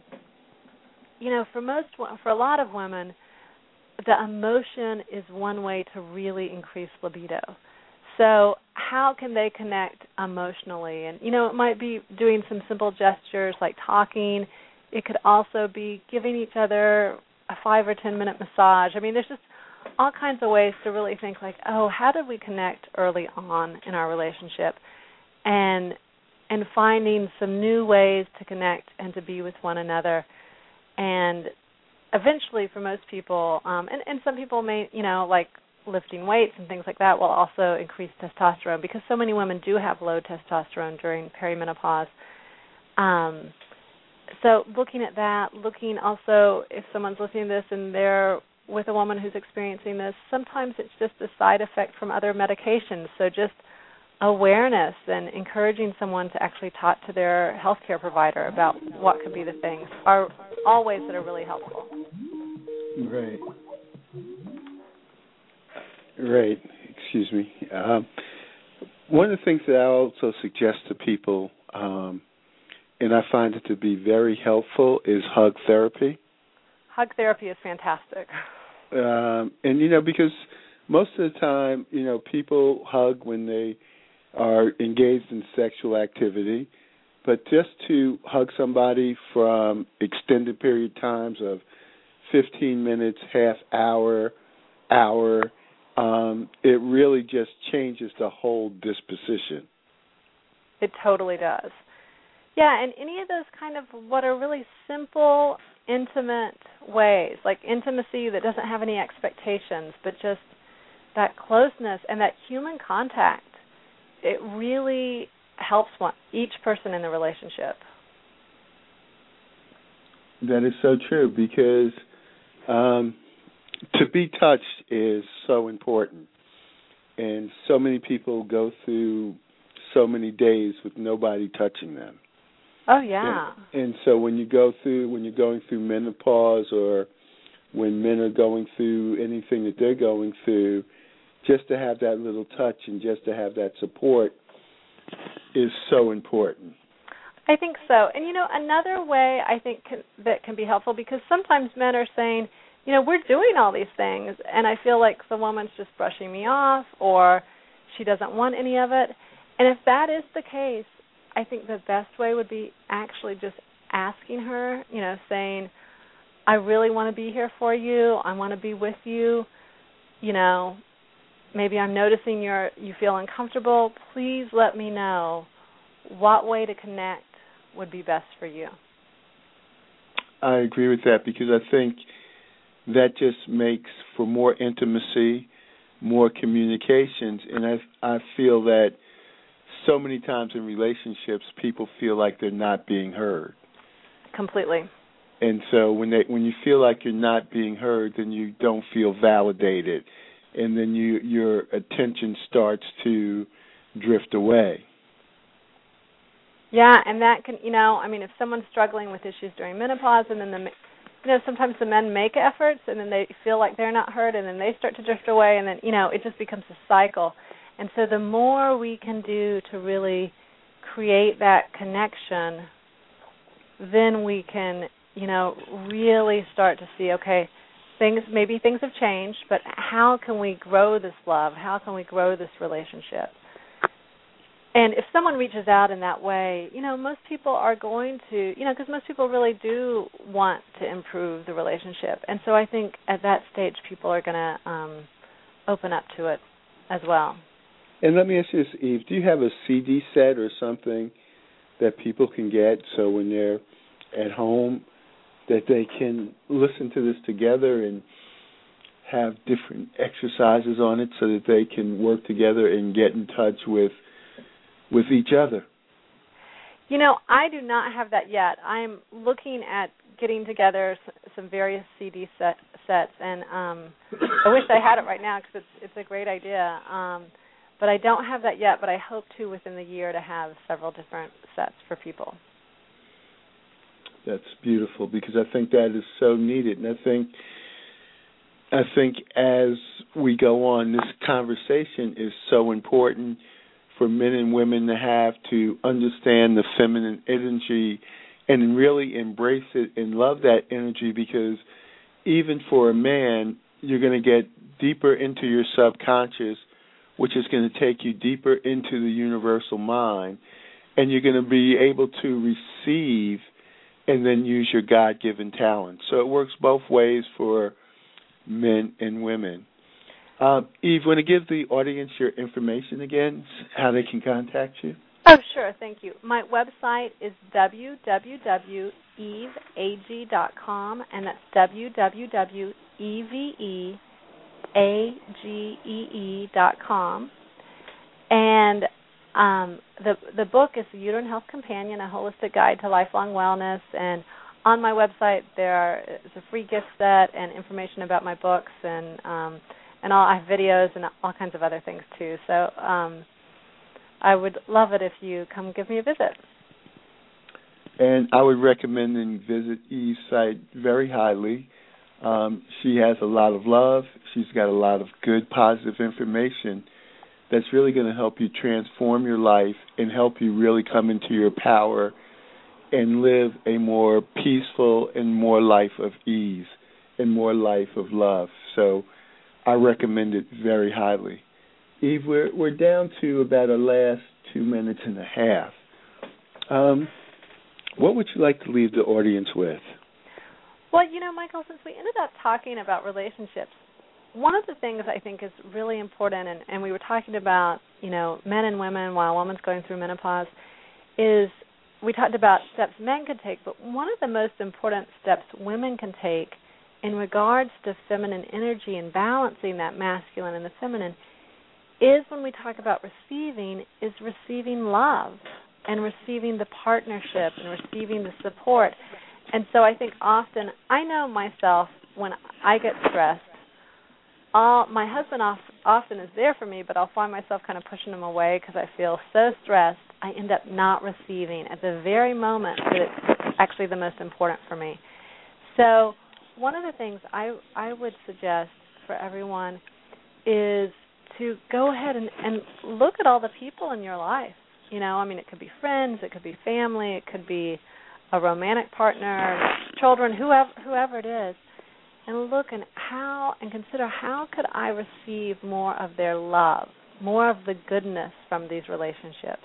you know, for most, for a lot of women, the emotion is one way to really increase libido. So how can they connect emotionally? And, you know, it might be doing some simple gestures like talking. It could also be giving each other a five or ten minute massage. I mean, there's just all kinds of ways to really think like, oh, how did we connect early on in our relationship? And and finding some new ways to connect and to be with one another. And eventually for most people, um, and, and some people may, you know, like lifting weights and things like that will also increase testosterone, because so many women do have low testosterone during perimenopause. Um, so looking at that, looking also if someone's listening to this and they're with a woman who's experiencing this, sometimes it's just a side effect from other medications. So just awareness and encouraging someone to actually talk to their healthcare provider about what could be the things are all ways that are really helpful. Right. Right. Excuse me. Um, one of the things that I also suggest to people, um, and I find it to be very helpful, is hug therapy. Hug therapy is fantastic. Um, and, you know, because most of the time, you know, people hug when they are engaged in sexual activity, but just to hug somebody from extended period times of fifteen minutes, half hour, hour, um, it really just changes the whole disposition. It totally does. Yeah, and any of those kind of what are really simple, intimate ways, like intimacy that doesn't have any expectations, but just that closeness and that human contact, it really helps one, each person in the relationship. That is so true, because um, to be touched is so important. And so many people go through so many days with nobody touching them. Oh, yeah. And, and so when you go through, when you're going through menopause, or when men are going through anything that they're going through, just to have that little touch and just to have that support is so important. I think so. And, you know, another way I think can, that can be helpful, because sometimes men are saying, you know, we're doing all these things, and I feel like the woman's just brushing me off, or she doesn't want any of it. And if that is the case, I think the best way would be actually just asking her, you know, saying, I really want to be here for you. I want to be with you. You know, maybe I'm noticing you're, you feel uncomfortable. Please let me know what way to connect would be best for you. I agree with that, because I think that just makes for more intimacy, more communications, and I I feel that so many times in relationships people feel like they're not being heard. Completely. And so when they when you feel like you're not being heard, then you don't feel validated, and then you your attention starts to drift away. Yeah, and that can, you know, I mean, if someone's struggling with issues during menopause, and then the, you know, sometimes the men make efforts, and then they feel like they're not heard, and then they start to drift away, and then, you know, it just becomes a cycle. And so the more we can do to really create that connection, then we can, you know, really start to see, okay, things maybe things have changed, but how can we grow this love? How can we grow this relationship? And if someone reaches out in that way, you know, most people are going to, you know, because most people really do want to improve the relationship. And so I think at that stage people are going to um, open up to it as well. And let me ask you this, Eve, do you have a C D set or something that people can get so when they're at home that they can listen to this together and have different exercises on it so that they can work together and get in touch with with each other? You know, I do not have that yet. I'm looking at getting together some various C D set, sets, and um, I wish I had it right now because it's, it's a great idea. Um, but I don't have that yet, but I hope to within the year to have several different sets for people. That's beautiful because I think that is so needed. And I think, I think as we go on, this conversation is so important for men and women to have to understand the feminine energy and really embrace it and love that energy, because even for a man, you're going to get deeper into your subconscious, which is going to take you deeper into the universal mind, and you're going to be able to receive and then use your God-given talent. So it works both ways for men and women. Uh, Eve, want to give the audience your information again, how they can contact you? Oh, sure. Thank you. My website is w w w dot eve a g dot com, and that's w w w dot eve a g e e dot com. And um, the the book is The Uterine Health Companion, a holistic guide to lifelong wellness. And on my website, there are, is a free gift set and information about my books, and um, and all, I have videos and all kinds of other things too. So um, I would love it if you come give me a visit. And I would recommend and visit Eve's site very highly. Um, she has a lot of love. She's got a lot of good, positive information that's really going to help you transform your life and help you really come into your power and live a more peaceful and more life of ease and more life of love. So I recommend it very highly. Eve, we're we're down to about our last two minutes and a half. Um, what would you like to leave the audience with? Well, you know, Michael, since we ended up talking about relationships, one of the things I think is really important, and, and we were talking about, you know, men and women while a woman's going through menopause, is we talked about steps men can take, but one of the most important steps women can take in regards to feminine energy and balancing that masculine and the feminine is when we talk about receiving, is receiving love and receiving the partnership and receiving the support. And so I think often, I know myself when I get stressed, all, my husband off, often is there for me, but I'll find myself kind of pushing him away because I feel so stressed, I end up not receiving at the very moment that it's actually the most important for me. So one of the things I, I would suggest for everyone is to go ahead and, and look at all the people in your life. You know, I mean, it could be friends, it could be family, it could be a romantic partner, children, whoever whoever it is, and look and how and consider how could I receive more of their love, more of the goodness from these relationships.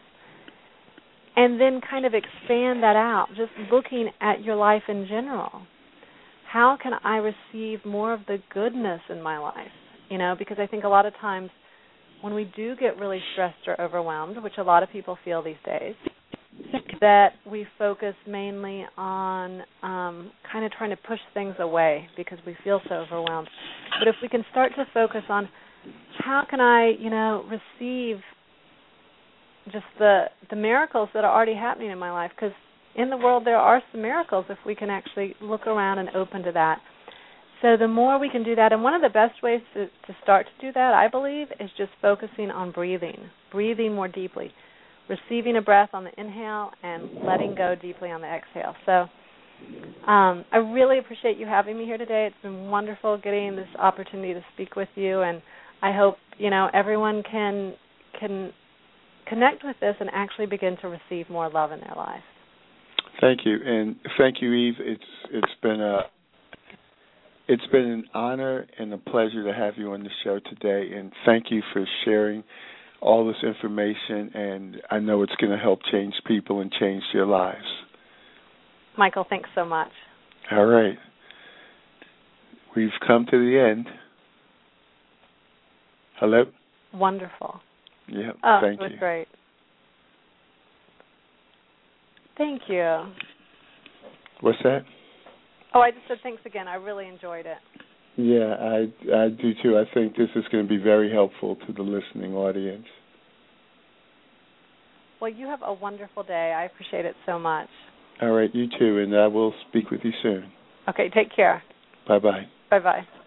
And then kind of expand that out, just looking at your life in general. How can I receive more of the goodness in my life? You know, because I think a lot of times when we do get really stressed or overwhelmed, which a lot of people feel these days, that we focus mainly on um, kind of trying to push things away because we feel so overwhelmed. But if we can start to focus on how can I, you know, receive just the the miracles that are already happening in my life, because in the world there are some miracles if we can actually look around and open to that. So the more we can do that, and one of the best ways to, to start to do that, I believe, is just focusing on breathing, breathing more deeply, receiving a breath on the inhale and letting go deeply on the exhale. So um, I really appreciate you having me here today. It's been wonderful getting this opportunity to speak with you, and I hope, you know, everyone can can connect with this and actually begin to receive more love in their life. Thank you, and thank you, Eve. It's it's been a it's been an honor and a pleasure to have you on the show today, and thank you for sharing all this information. And I know it's going to help change people and change their lives. Michael, thanks so much. All right, we've come to the end. Hello. Wonderful. Yeah. Oh, thank it was you. great. Thank you. What's that? Oh, I just said thanks again. I really enjoyed it. Yeah, I I do too. I think this is going to be very helpful to the listening audience. Well, you have a wonderful day. I appreciate it so much. All right, you too, and I will speak with you soon. Okay, take care. Bye-bye. Bye-bye.